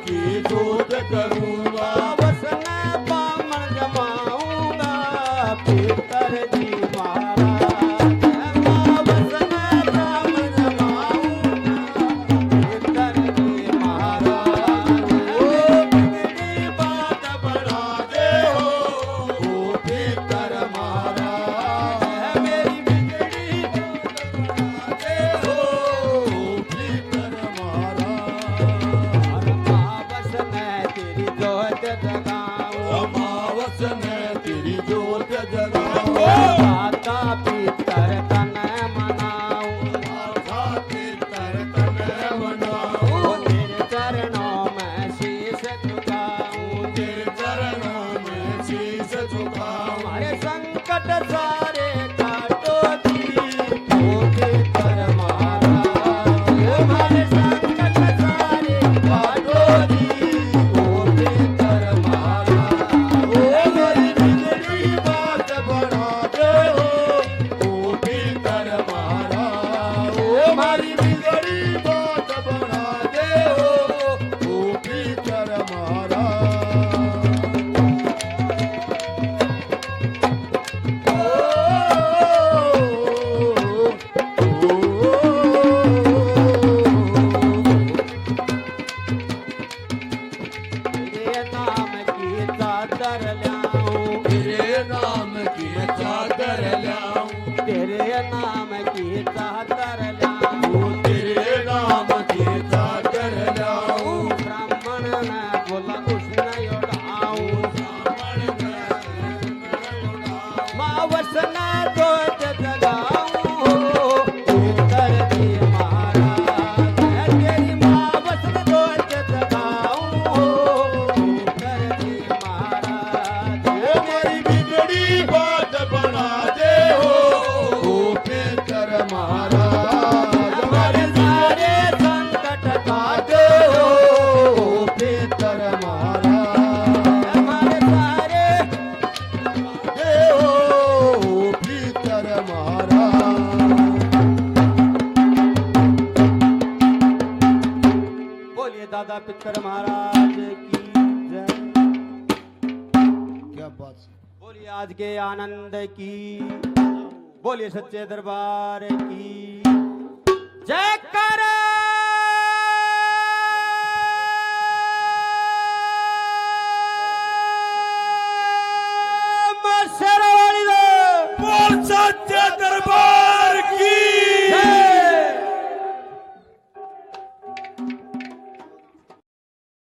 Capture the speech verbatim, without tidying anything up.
की जोत करूंगा, वसन बामण जमाऊंगा पितरजी महाराज, माँ वसन बामण जमाऊंगा पितरजी महाराज। ओ बिगड़ी बात बढ़ा दे हो ओ भीतर महाराज, मेरी बिगड़ी बात बढ़ा दे हो ओ भीतर महाराज। अमावस में तेरी जोत जगाऊं, अमावस में तेरी जोत जगाऊं, माता पितर तन मनाऊं, माता पितर तने मनाऊं, ओ तेरे चरणों में शीश झुकाऊं, तेरे चरणों में शीश झुकाऊं। हमारे संकट सारे काटो जी ओ पितर महाराज, हमारे संकट सारे काटो जी ओ पितर महाराज। ओ मेरी बिगड़ी बात बढ़ा दे हो ओ भीतर महाराज, ओ हमारी बिगड़ी बात बढ़ा दे हो ओ भीतर महाराज। तेरे नाम की चादर ल्याऊं, तेरे नाम की चादर लाऊं, तेरे नाम की चादर ल्याऊं, तेरे नाम की चादर लाऊं, ब्राह्मण ने बोला उसने उड़ाऊं, माँ वसन जोत जगाऊं पितरजी महाराज, तेरी माँ वसन जोत जगाऊं पितरजी महाराज। ओ मेरी बिगड़ी बात बना दे हो ओ भीतर महाराज, हमारे सारे संकट काटे हो ओ भीतर महाराज, हमारे सारे दे हो ओ भीतर महाराज। बोलिए दादा पितर महाराज की जय। क्या बात। बोलिए आज के आनंद की, बोलिए सच्चे दरबार की जय कर